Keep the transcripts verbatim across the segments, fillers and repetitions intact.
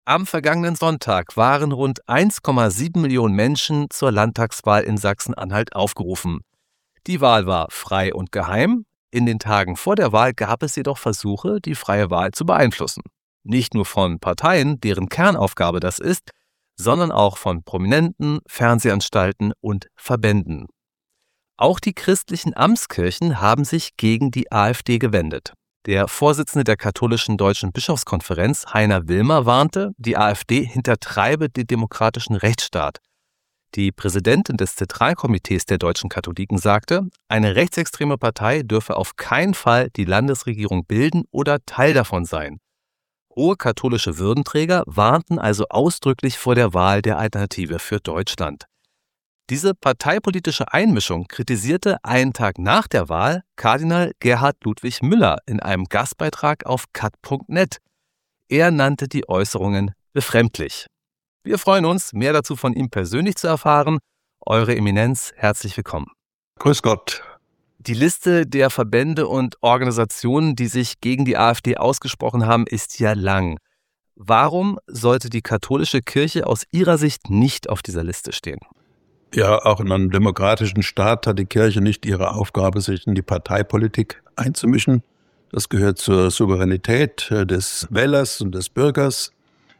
Am vergangenen Sonntag waren rund eins Komma sieben Millionen Menschen zur Landtagswahl in Sachsen-Anhalt aufgerufen. Die Wahl war frei und geheim. In den Tagen vor der Wahl gab es jedoch Versuche, die freie Wahl zu beeinflussen. Nicht nur von Parteien, deren Kernaufgabe das ist, sondern auch von Prominenten, Fernsehanstalten und Verbänden. Auch die christlichen Amtskirchen haben sich gegen die AfD gewendet. Der Vorsitzende der katholischen Deutschen Bischofskonferenz, Heiner Wilmer, warnte, die AfD hintertreibe den demokratischen Rechtsstaat. Die Präsidentin des Zentralkomitees der deutschen Katholiken sagte, eine rechtsextreme Partei dürfe auf keinen Fall die Landesregierung bilden oder Teil davon sein. Hohe katholische Würdenträger warnten also ausdrücklich vor der Wahl der Alternative für Deutschland. Diese parteipolitische Einmischung kritisierte einen Tag nach der Wahl Kardinal Gerhard Ludwig Müller in einem Gastbeitrag auf kat punkt net. Er nannte die Äußerungen befremdlich. Wir freuen uns, mehr dazu von ihm persönlich zu erfahren. Eure Eminenz, herzlich willkommen. Grüß Gott. Die Liste der Verbände und Organisationen, die sich gegen die AfD ausgesprochen haben, ist ja lang. Warum sollte die katholische Kirche aus Ihrer Sicht nicht auf dieser Liste stehen? Ja, auch in einem demokratischen Staat hat die Kirche nicht ihre Aufgabe, sich in die Parteipolitik einzumischen. Das gehört zur Souveränität des Wählers und des Bürgers.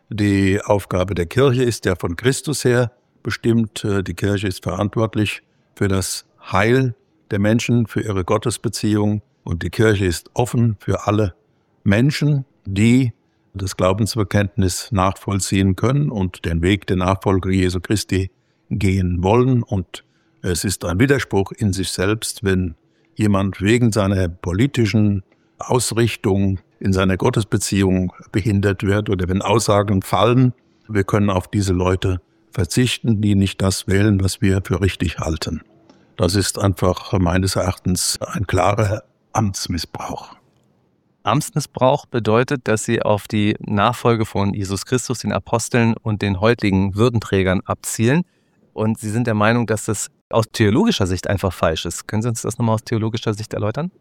Die Aufgabe der Kirche ist ja von Christus her bestimmt. Die Kirche ist verantwortlich für das Heil der Menschen, für ihre Gottesbeziehung. Und die Kirche ist offen für alle Menschen, die das Glaubensbekenntnis nachvollziehen können und den Weg der Nachfolger Jesu Christi gehen wollen. Und es ist ein Widerspruch in sich selbst, wenn jemand wegen seiner politischen Ausrichtung in seiner Gottesbeziehung behindert wird oder wenn Aussagen fallen. Wir können auf diese Leute verzichten, die nicht das wählen, was wir für richtig halten. Das ist einfach meines Erachtens ein klarer Amtsmissbrauch. Amtsmissbrauch bedeutet, dass Sie auf die Nachfolge von Jesus Christus, den Aposteln und den heutigen Würdenträgern abzielen. Und Sie sind der Meinung, dass das aus theologischer Sicht einfach falsch ist. Können Sie uns das nochmal aus theologischer Sicht erläutern?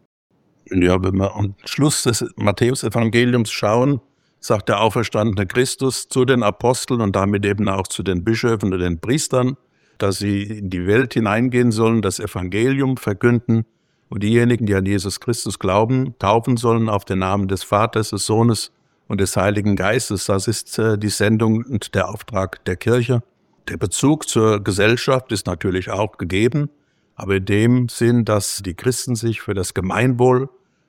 Ja, wenn wir am Schluss des Matthäus-Evangeliums schauen, sagt der auferstandene Christus zu den Aposteln und damit eben auch zu den Bischöfen und den Priestern, dass sie in die Welt hineingehen sollen, das Evangelium verkünden und diejenigen, die an Jesus Christus glauben, taufen sollen auf den Namen des Vaters, des Sohnes und des Heiligen Geistes. Das ist äh, die Sendung und der Auftrag der Kirche. Der Bezug zur Gesellschaft ist natürlich auch gegeben, aber in dem Sinn, dass die Christen sich für das Gemeinwohl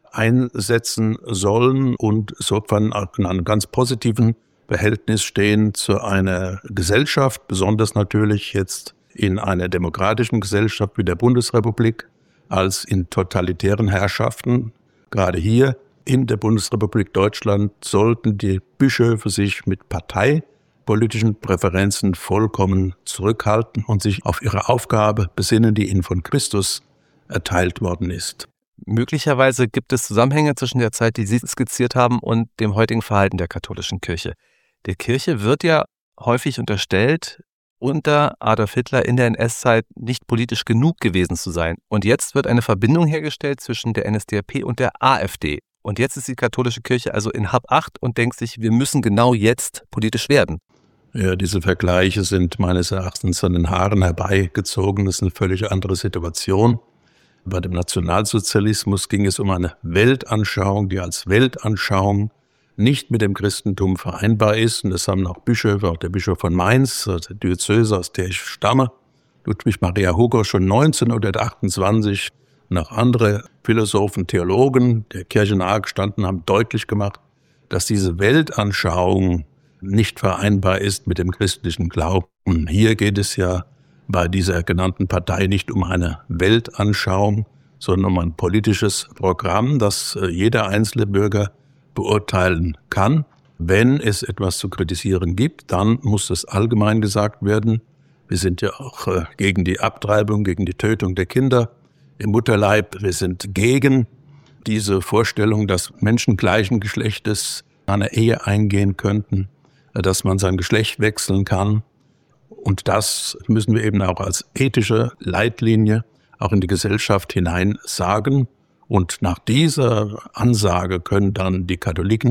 einsetzen sollen und insofern auch in einem ganz positiven Verhältnis stehen zu einer Gesellschaft, besonders natürlich jetzt in einer demokratischen Gesellschaft wie der Bundesrepublik, als in totalitären Herrschaften. Gerade hier in der Bundesrepublik Deutschland sollten die Bischöfe sich mit parteipolitischen Präferenzen vollkommen zurückhalten und sich auf ihre Aufgabe besinnen, die ihnen von Christus erteilt worden ist. Möglicherweise gibt es Zusammenhänge zwischen der Zeit, die Sie skizziert haben, und dem heutigen Verhalten der katholischen Kirche. Der Kirche wird ja häufig unterstellt, unter Adolf Hitler in der N S-Zeit nicht politisch genug gewesen zu sein. Und jetzt wird eine Verbindung hergestellt zwischen der N S D A P und der AfD. Und jetzt ist die katholische Kirche also in Hab acht und denkt sich, wir müssen genau jetzt politisch werden. Ja, diese Vergleiche sind meines Erachtens an den Haaren herbeigezogen. Das ist eine völlig andere Situation. Bei dem Nationalsozialismus ging es um eine Weltanschauung, die als Weltanschauung nicht mit dem Christentum vereinbar ist. Und das haben auch Bischöfe, auch der Bischof von Mainz, der Diözese, aus der ich stamme, Ludwig Maria Hugo, schon neunzehnhundertachtundzwanzig, und auch andere Philosophen, Theologen, der Kirche nahegestanden haben, deutlich gemacht, dass diese Weltanschauung nicht vereinbar ist mit dem christlichen Glauben. Hier geht es ja bei dieser genannten Partei nicht um eine Weltanschauung, sondern um ein politisches Programm, das jeder einzelne Bürger beurteilen kann. Wenn es etwas zu kritisieren gibt, dann muss es allgemein gesagt werden. Wir sind ja auch gegen die Abtreibung, gegen die Tötung der Kinder im Mutterleib. Wir sind gegen diese Vorstellung, dass Menschen gleichen Geschlechtes eine Ehe eingehen könnten, dass man sein Geschlecht wechseln kann. Und das müssen wir eben auch als ethische Leitlinie auch in die Gesellschaft hinein sagen. Und nach dieser Ansage können dann die Katholiken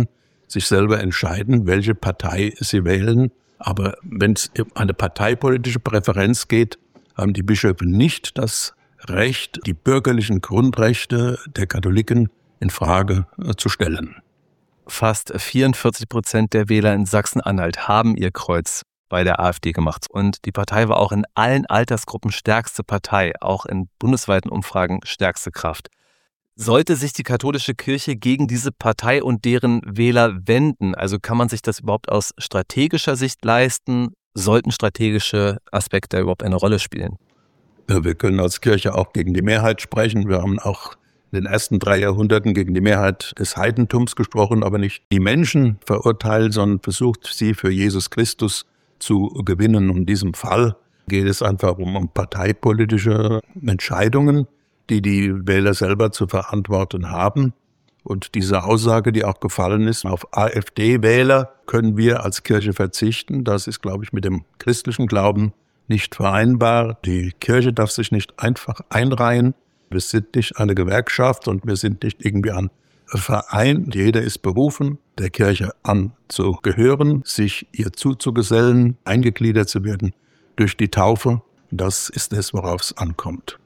sich selber entscheiden, welche Partei sie wählen. Aber wenn es um eine parteipolitische Präferenz geht, haben die Bischöfe nicht das Recht, die bürgerlichen Grundrechte der Katholiken in Frage zu stellen. Fast vierundvierzig Prozent der Wähler in Sachsen-Anhalt haben ihr Kreuz bei der AfD gemacht. Und die Partei war auch in allen Altersgruppen stärkste Partei, auch in bundesweiten Umfragen stärkste Kraft. Sollte sich die katholische Kirche gegen diese Partei und deren Wähler wenden? Also kann man sich das überhaupt aus strategischer Sicht leisten? Sollten strategische Aspekte überhaupt eine Rolle spielen? Wir können als Kirche auch gegen die Mehrheit sprechen. Wir haben auch in den ersten drei Jahrhunderten gegen die Mehrheit des Heidentums gesprochen, aber nicht die Menschen verurteilt, sondern versucht, sie für Jesus Christus zu gewinnen. Und in diesem Fall geht es einfach um, um parteipolitische Entscheidungen, die die Wähler selber zu verantworten haben. Und diese Aussage, die auch gefallen ist, auf AfD-Wähler können wir als Kirche verzichten. Das ist, glaube ich, mit dem christlichen Glauben nicht vereinbar. Die Kirche darf sich nicht einfach einreihen. Wir sind nicht eine Gewerkschaft und wir sind nicht irgendwie ein Verein. Jeder ist berufen, der Kirche anzugehören, sich ihr zuzugesellen, eingegliedert zu werden durch die Taufe. Das ist es, worauf es ankommt.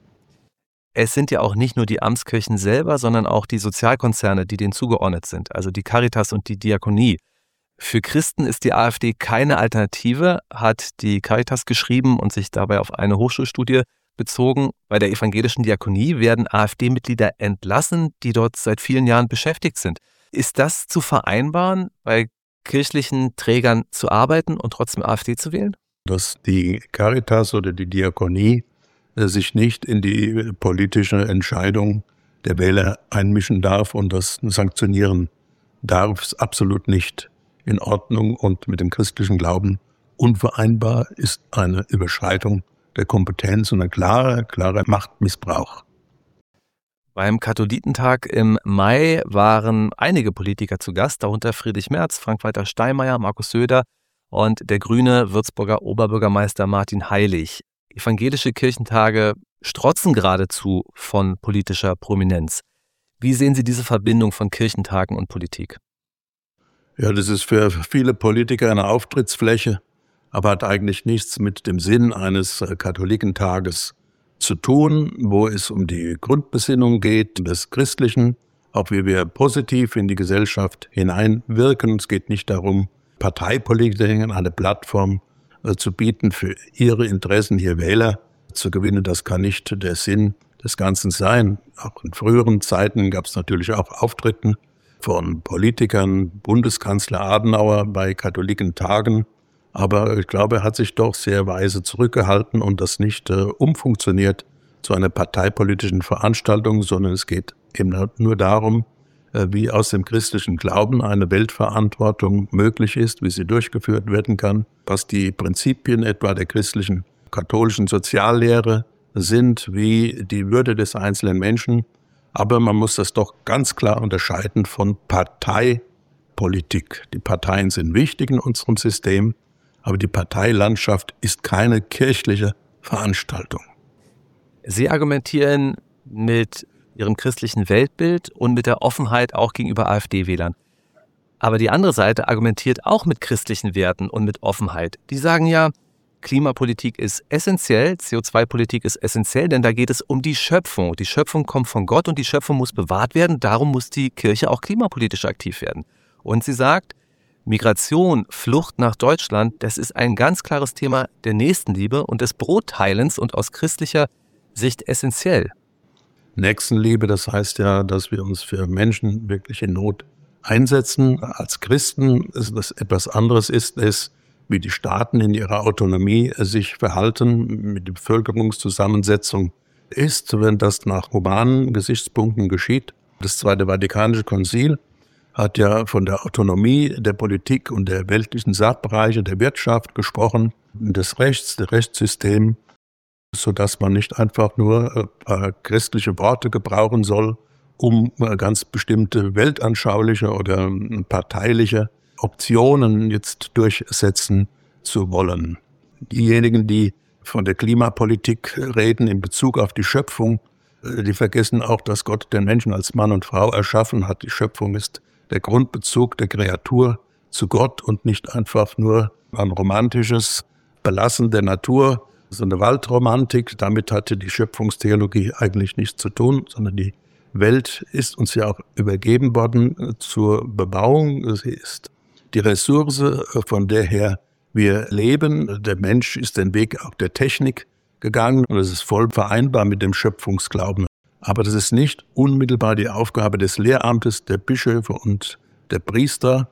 Es sind ja auch nicht nur die Amtskirchen selber, sondern auch die Sozialkonzerne, die denen zugeordnet sind, also die Caritas und die Diakonie. Für Christen ist die AfD keine Alternative, hat die Caritas geschrieben und sich dabei auf eine Hochschulstudie bezogen. Bei der evangelischen Diakonie werden AfD-Mitglieder entlassen, die dort seit vielen Jahren beschäftigt sind. Ist das zu vereinbaren, bei kirchlichen Trägern zu arbeiten und trotzdem AfD zu wählen? Dass die Caritas oder die Diakonie sich nicht in die politische Entscheidung der Wähler einmischen darf und das sanktionieren darf, ist absolut nicht in Ordnung und mit dem christlichen Glauben unvereinbar, ist eine Überschreitung der Kompetenz und ein klarer, klarer Machtmissbrauch. Beim Katholikentag im Mai waren einige Politiker zu Gast, darunter Friedrich Merz, Frank-Walter Steinmeier, Markus Söder und der grüne Würzburger Oberbürgermeister Martin Heilig. Evangelische Kirchentage strotzen geradezu von politischer Prominenz. Wie sehen Sie diese Verbindung von Kirchentagen und Politik? Ja, das ist für viele Politiker eine Auftrittsfläche, aber hat eigentlich nichts mit dem Sinn eines Katholikentages zu tun, wo es um die Grundbesinnung geht des Christlichen, auch wie wir positiv in die Gesellschaft hineinwirken. Es geht nicht darum, Parteipolitikern eine Plattform zu bieten, für ihre Interessen hier Wähler zu gewinnen. Das kann nicht der Sinn des Ganzen sein. Auch in früheren Zeiten gab es natürlich auch Auftritten von Politikern, Bundeskanzler Adenauer bei Katholikentagen. Aber ich glaube, er hat sich doch sehr weise zurückgehalten und das nicht äh, umfunktioniert zu einer parteipolitischen Veranstaltung, sondern es geht eben nur darum, äh, wie aus dem christlichen Glauben eine Weltverantwortung möglich ist, wie sie durchgeführt werden kann, was die Prinzipien etwa der christlichen katholischen Soziallehre sind, wie die Würde des einzelnen Menschen. Aber man muss das doch ganz klar unterscheiden von Parteipolitik. Die Parteien sind wichtig in unserem System, aber die Parteilandschaft ist keine kirchliche Veranstaltung. Sie argumentieren mit Ihrem christlichen Weltbild und mit der Offenheit auch gegenüber AfD-Wählern. Aber die andere Seite argumentiert auch mit christlichen Werten und mit Offenheit. Die sagen ja, Klimapolitik ist essentiell, C O zwei Politik ist essentiell, denn da geht es um die Schöpfung. Die Schöpfung kommt von Gott und die Schöpfung muss bewahrt werden. Darum muss die Kirche auch klimapolitisch aktiv werden. Und sie sagt, Migration, Flucht nach Deutschland, das ist ein ganz klares Thema der Nächstenliebe und des Brotteilens und aus christlicher Sicht essentiell. Nächstenliebe, das heißt ja, dass wir uns für Menschen wirklich in Not einsetzen. Als Christen ist das etwas anderes ist es, wie die Staaten in ihrer Autonomie sich verhalten, mit der Bevölkerungszusammensetzung ist, wenn das nach humanen Gesichtspunkten geschieht. Das Zweite Vatikanische Konzil hat ja von der Autonomie der Politik und der weltlichen Sachbereiche der Wirtschaft gesprochen, des Rechts, des Rechtssystems, sodass man nicht einfach nur äh, christliche Worte gebrauchen soll, um äh, ganz bestimmte weltanschauliche oder äh, parteiliche Optionen jetzt durchsetzen zu wollen. Diejenigen, die von der Klimapolitik reden in Bezug auf die Schöpfung, äh, die vergessen auch, dass Gott den Menschen als Mann und Frau erschaffen hat. Die Schöpfung ist der Grundbezug der Kreatur zu Gott und nicht einfach nur ein romantisches Belassen der Natur, so eine Waldromantik. Damit hatte die Schöpfungstheologie eigentlich nichts zu tun, sondern die Welt ist uns ja auch übergeben worden zur Bebauung. Sie ist die Ressource, von der her wir leben. Der Mensch ist den Weg auch der Technik gegangen und es ist voll vereinbar mit dem Schöpfungsglauben. Aber das ist nicht unmittelbar die Aufgabe des Lehramtes, der Bischöfe und der Priester,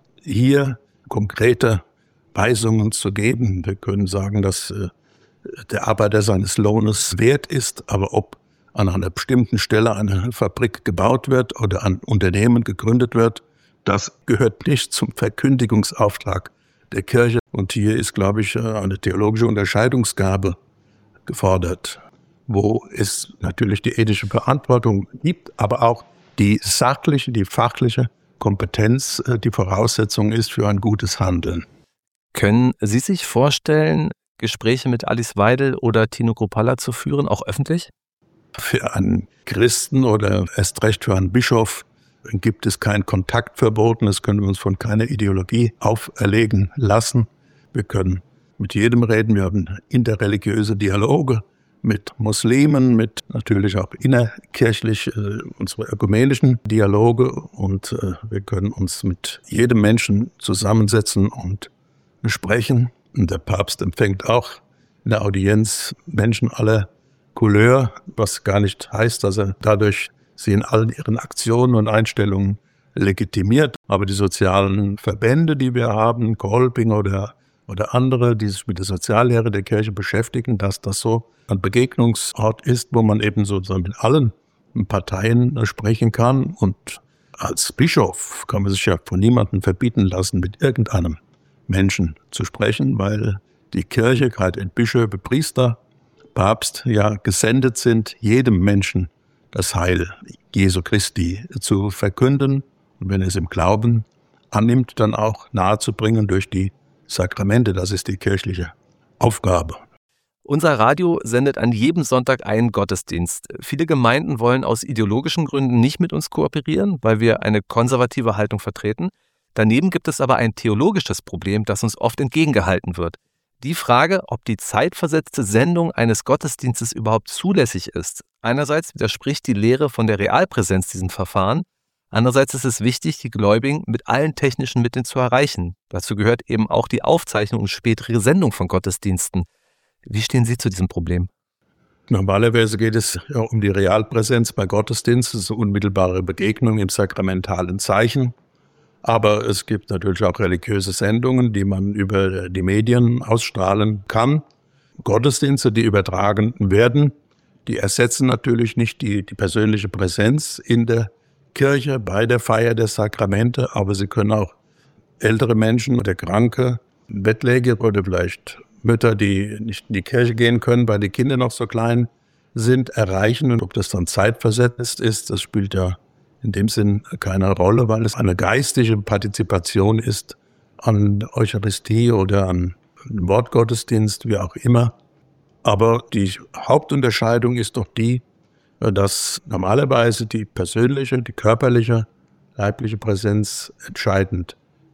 hier konkrete Weisungen zu geben. Wir können sagen, dass äh, der Arbeiter seines Lohnes wert ist, aber ob an einer bestimmten Stelle eine Fabrik gebaut wird oder ein Unternehmen gegründet wird, das gehört nicht zum Verkündigungsauftrag der Kirche. Und hier ist, glaube ich, eine theologische Unterscheidungsgabe gefordert, wo es natürlich die ethische Verantwortung gibt, aber auch die sachliche, die fachliche Kompetenz die Voraussetzung ist für ein gutes Handeln. Können Sie sich vorstellen, Gespräche mit Alice Weidel oder Tino Kruppalla zu führen, auch öffentlich? Für einen Christen oder erst recht für einen Bischof gibt es kein Kontaktverbot. Das können wir uns von keiner Ideologie auferlegen lassen. Wir können mit jedem reden. Wir haben interreligiöse Dialoge mit Muslimen, mit natürlich auch innerkirchlich äh, unsere ökumenischen Dialoge. Und äh, wir können uns mit jedem Menschen zusammensetzen und sprechen. Und der Papst empfängt auch in der Audienz Menschen aller Couleur, was gar nicht heißt, dass er dadurch sie in allen ihren Aktionen und Einstellungen legitimiert. Aber die sozialen Verbände, die wir haben, Kolping oder, oder andere, die sich mit der Soziallehre der Kirche beschäftigen, dass das so ein Begegnungsort ist, wo man eben sozusagen mit allen Parteien sprechen kann. Und als Bischof kann man sich ja von niemandem verbieten lassen, mit irgendeinem Menschen zu sprechen, weil die Kirche, gerade in Bischöfe, Priester, Papst, ja gesendet sind, jedem Menschen das Heil Jesu Christi zu verkünden und wenn er es im Glauben annimmt, dann auch nahezubringen durch die Sakramente. Das ist die kirchliche Aufgabe. Unser Radio sendet an jedem Sonntag einen Gottesdienst. Viele Gemeinden wollen aus ideologischen Gründen nicht mit uns kooperieren, weil wir eine konservative Haltung vertreten. Daneben gibt es aber ein theologisches Problem, das uns oft entgegengehalten wird. Die Frage, ob die zeitversetzte Sendung eines Gottesdienstes überhaupt zulässig ist. Einerseits widerspricht die Lehre von der Realpräsenz diesen Verfahren. Andererseits ist es wichtig, die Gläubigen mit allen technischen Mitteln zu erreichen. Dazu gehört eben auch die Aufzeichnung und spätere Sendung von Gottesdiensten. Wie stehen Sie zu diesem Problem? Normalerweise geht es ja um die Realpräsenz bei Gottesdiensten, so unmittelbare Begegnung im sakramentalen Zeichen. Aber es gibt natürlich auch religiöse Sendungen, die man über die Medien ausstrahlen kann. Gottesdienste, die übertragen werden, die ersetzen natürlich nicht die, die persönliche Präsenz in der Kirche bei der Feier der Sakramente, aber sie können auch ältere Menschen oder Kranke, Bettläger oder vielleicht Mütter, die nicht in die Kirche gehen können, weil die Kinder noch so klein sind, erreichen. Und ob das dann zeitversetzt ist, das spielt ja in dem Sinn keine Rolle, weil es eine geistige Partizipation ist an Eucharistie oder an Wortgottesdienst, wie auch immer. Aber die Hauptunterscheidung ist doch die, dass normalerweise die persönliche, die körperliche, leibliche Präsenz entscheidend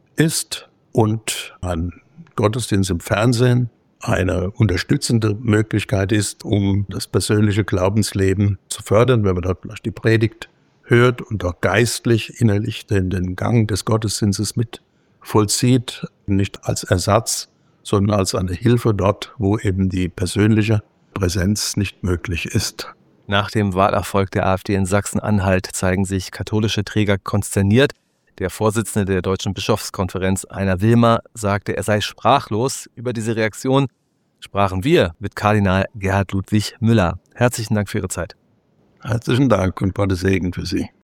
ist und ein Gottesdienst im Fernsehen eine unterstützende Möglichkeit ist, um das persönliche Glaubensleben zu fördern, wenn man dort vielleicht die Predigt hört und auch geistlich, innerlich den, den Gang des Gottesdienstes mit vollzieht, nicht als Ersatz, sondern als eine Hilfe dort, wo eben die persönliche Präsenz nicht möglich ist. Nach dem Wahlerfolg der AfD in Sachsen-Anhalt zeigen sich katholische Träger konsterniert. Der Vorsitzende der Deutschen Bischofskonferenz, Heiner Wilmer, sagte, er sei sprachlos. Über diese Reaktion sprachen wir mit Kardinal Gerhard Ludwig Müller. Herzlichen Dank für Ihre Zeit. Herzlichen Dank und Gottes Segen für Sie.